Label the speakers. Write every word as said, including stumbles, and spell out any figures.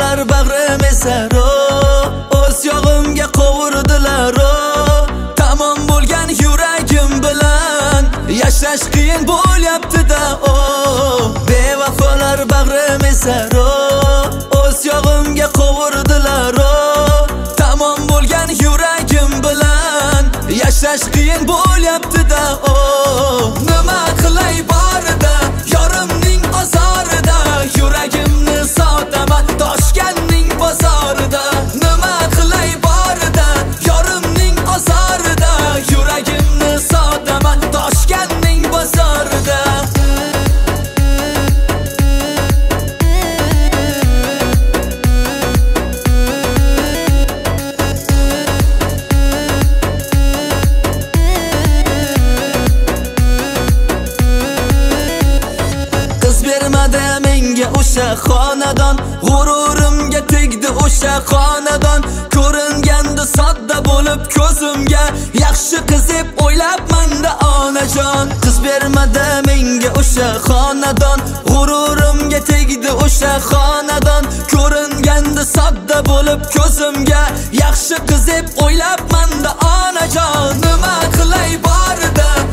Speaker 1: vafolar bag'rim esaro, o'z yog'imga qovurdilar. Tamom bo'lgan yuragim bilan yashash qiyin bo'lyapti-da. Bevafolar bag'rim esaro, o'z yog'imga qovurdilar. Tamom bo'lgan yuragim bilan yashash qiyin bo'lyapti-da. Nima qilay borida, yorimning ozorida, yuragimni sotaman Toshkentning bozorida. Nima qilay borida, yorimning ozorida, yuragimni sotaman Toshkentning bozorida. Bermadi menga o'sha xonadon, g'ururimga tegdi o'sha xonadon. Ko'ringanda sodda bo'lib ko'zimga, yaxshi qiz deb o'ylabman-da onajon. Qiz bermadi menga o'sha xonadon, g'ururimga tegdi o'sha xonadon. Ko'ringanda sodda bo'lib ko'zimga, yaxshi qiz deb o'ylabman-da onajon. Nima qilay borida,